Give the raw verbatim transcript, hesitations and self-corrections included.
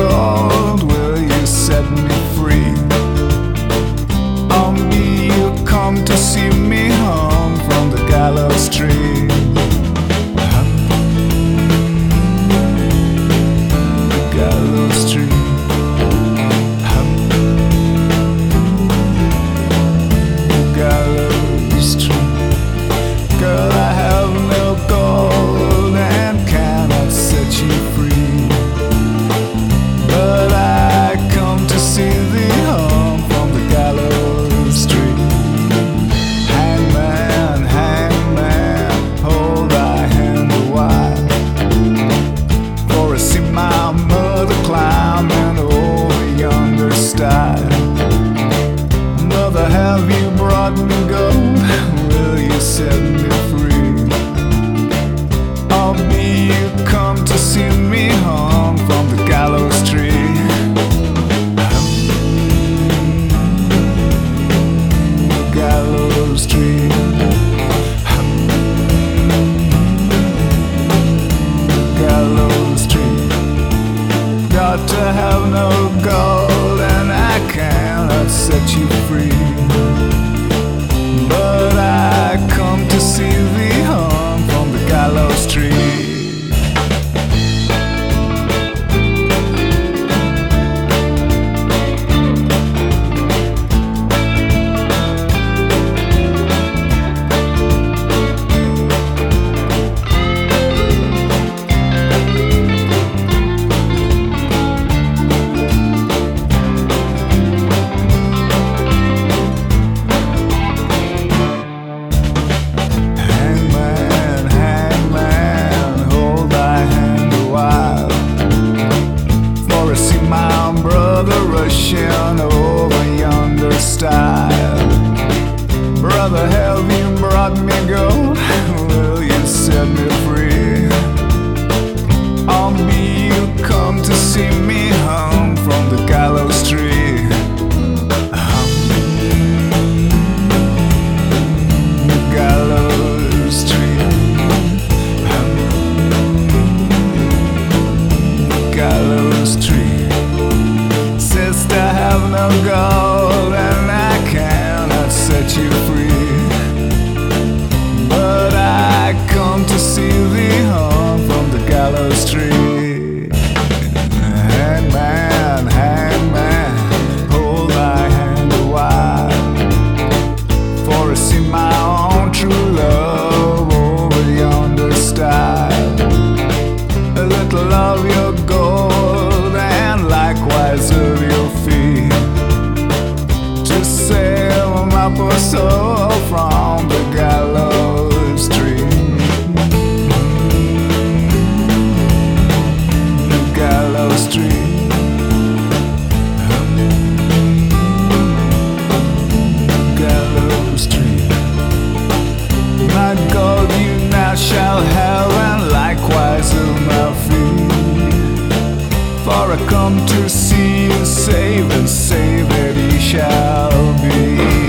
gold, will you set me free? On me you come to see me home from the gallows tree. Gallows tree. Gallows tree. Girl, I have no gold and cannot set you free, but I come to see thee home from the gallows tree. Hangman, hangman, hold thy hand a while, for I see my mother climbing over yonder stile. Mother, have you brought me gold? Will you set me free? I'll be you come to see me home from the gallows tree. Gallows tree. Gallows tree. Got to have no gold and I cannot set you free, but I come to see thee home from the gallows tree. Rushing over yonder stile. Brother, have you brought me gold? Will you set me free? On me you come to see me home from the gallows tree. Gallows tree. Gallows tree. I have no gold and I cannot set you free, but I come to see thee home from the gallows tree. Hangman, hangman, hold thy hand a while, for I see my own true love over yonder stile. A little of your gold and likewise of your fee, to save my poor soul from the gallows tree. Gallows tree. Gallows tree. My gold you now shall have, and likewise of my fee, for I come to see you save, and save that ye shall be.